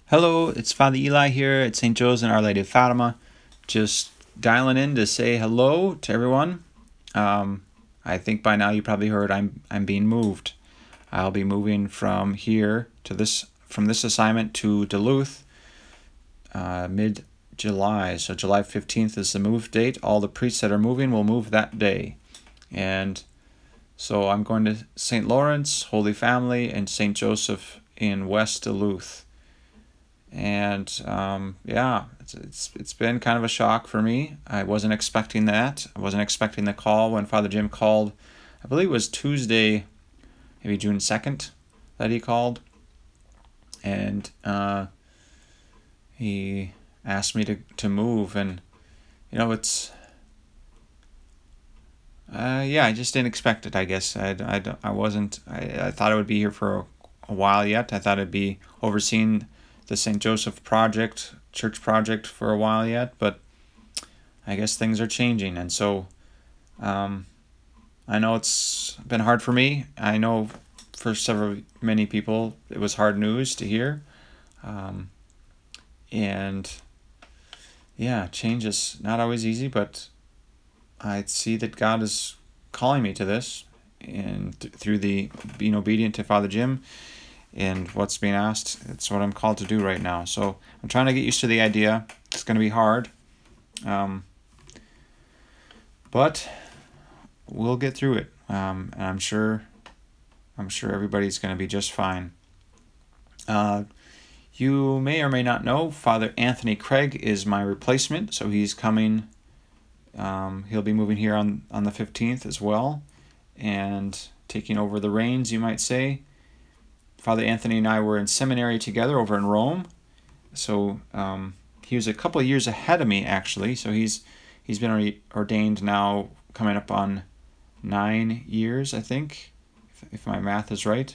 Hello, it's Father Eli here at St. Joe's and Our Lady of Fatima. Just dialing in to say hello to everyone. I think by now you probably heard I'm being moved. I'll be moving from here to this assignment to Duluth, mid July. So July 15th is the move date. All the priests that are moving will move that day, and so I'm going to St. Lawrence, Holy Family, and St. Joseph in West Duluth. And it's been kind of a shock for me. I wasn't expecting that. I wasn't expecting the call when Father Jim called. I believe it was Tuesday, maybe June 2nd, that he called, and he asked me to move. And it's I just didn't expect it. I guess I wasn't. I thought I would be here for a while yet. I thought I'd be overseeing the St. Joseph project, church project, for a while yet, but I guess things are changing. And so I know it's been hard for me. I know for many people it was hard news to hear. And yeah, change is not always easy, but I see that God is calling me to this, and through the being obedient to Father Jim and what's being asked, it's what I'm called to do right now. So I'm trying to get used to the idea. It's going to be hard, but we'll get through it, and I'm sure everybody's going to be just fine. You may or may not know, Father Anthony Craig is my replacement, so he's coming. He'll be moving here on the 15th as well, and taking over the reins, you might say. Father Anthony and I were in seminary together over in Rome, so he was a couple of years ahead of me, actually. So he's been ordained now, coming up on 9 years, I think, if my math is right.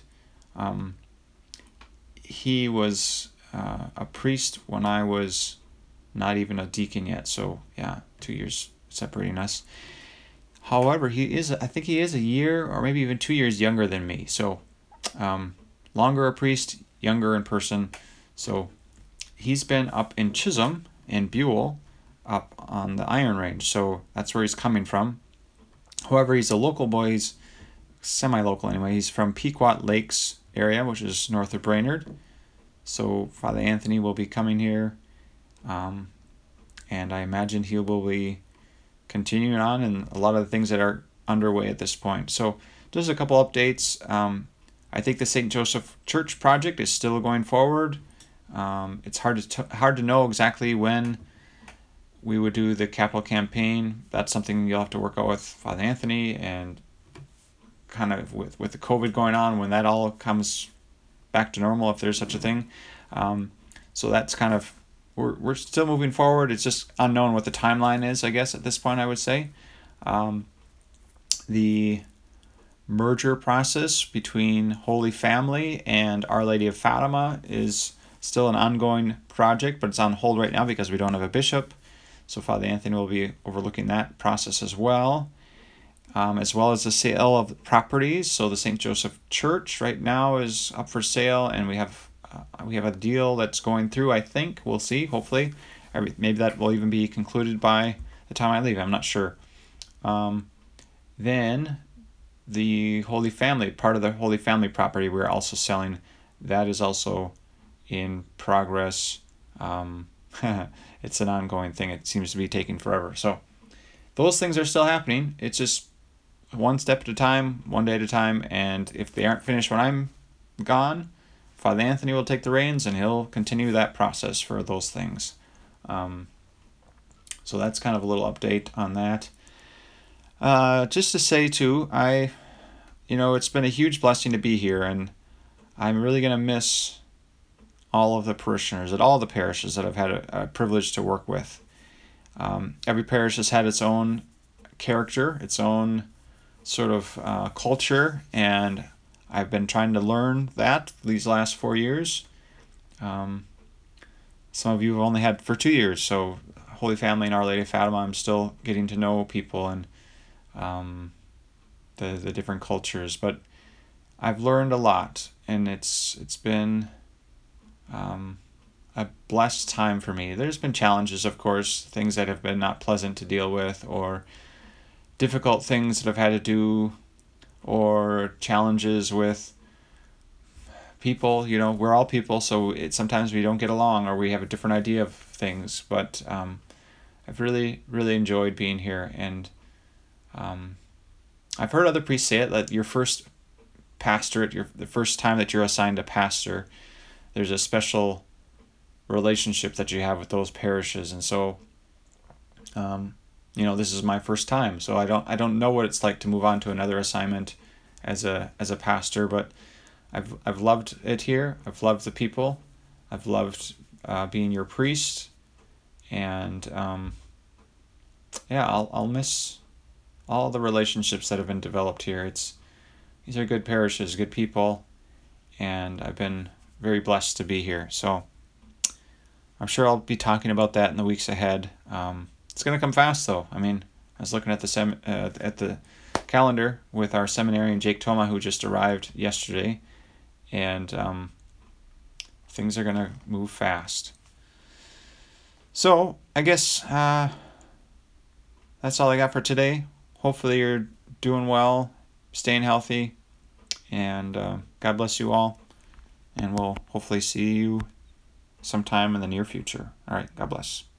He was a priest when I was not even a deacon yet, so yeah, 2 years separating us. However, I think he is a year or maybe even 2 years younger than me, so longer a priest, younger in person. So he's been up in Chisholm and Buell, up on the Iron Range, so that's where he's coming from. However, he's a local boy. He's semi-local anyway. He's from Pequot Lakes area, which is north of Brainerd. So Father Anthony will be coming here, and I imagine he will be continuing on in a lot of the things that are underway at this point. So just a couple updates. I think the St. Joseph Church project is still going forward. It's hard to know exactly when we would do the capital campaign. That's something you'll have to work out with Father Anthony, and kind of with the COVID going on, when that all comes back to normal, if there's such a thing. So that's kind of, we're still moving forward. It's just unknown what the timeline is, I guess, at this point, I would say. The merger process between Holy Family and Our Lady of Fatima is still an ongoing project, but it's on hold right now because we don't have a bishop. So Father Anthony will be overlooking that process as well as the sale of properties. So the St. Joseph Church right now is up for sale, and we have a deal that's going through, I think. We'll see, hopefully. Maybe that will even be concluded by the time I leave. I'm not sure. Then the Holy Family, part of the Holy Family property, we're also selling. That is also in progress. It's an ongoing thing. It seems to be taking forever. So those things are still happening. It's just one step at a time, one day at a time. And if they aren't finished when I'm gone, Father Anthony will take the reins, and he'll continue that process for those things. So that's kind of a little update on that. Just to say too, it's been a huge blessing to be here, and I'm really going to miss all of the parishioners at all the parishes that I've had a privilege to work with. Every parish has had its own character, its own sort of culture, and I've been trying to learn that these last 4 years. Some of you have only had for 2 years, so Holy Family and Our Lady of Fatima, I'm still getting to know people and the different cultures, but I've learned a lot, and it's been a blessed time for me. There's been challenges, of course, things that have been not pleasant to deal with, or difficult things that I've had to do, or challenges with people. We're all people, so sometimes we don't get along or we have a different idea of things. But I've really, really enjoyed being here, and I've heard other priests say it, that your first pastorate, the first time that you're assigned a pastor, there's a special relationship that you have with those parishes. And so this is my first time, so I don't know what it's like to move on to another assignment as a pastor, but I've loved it here. I've loved the people. I've loved being your priest, and I'll miss all the relationships that have been developed here. These are good parishes, good people, and I've been very blessed to be here. So I'm sure I'll be talking about that in the weeks ahead. It's going to come fast, though. I was looking at the calendar with our seminarian Jake Toma, who just arrived yesterday, and things are going to move fast. So I guess that's all I got for today. Hopefully you're doing well, staying healthy, and God bless you all. And we'll hopefully see you sometime in the near future. All right, God bless.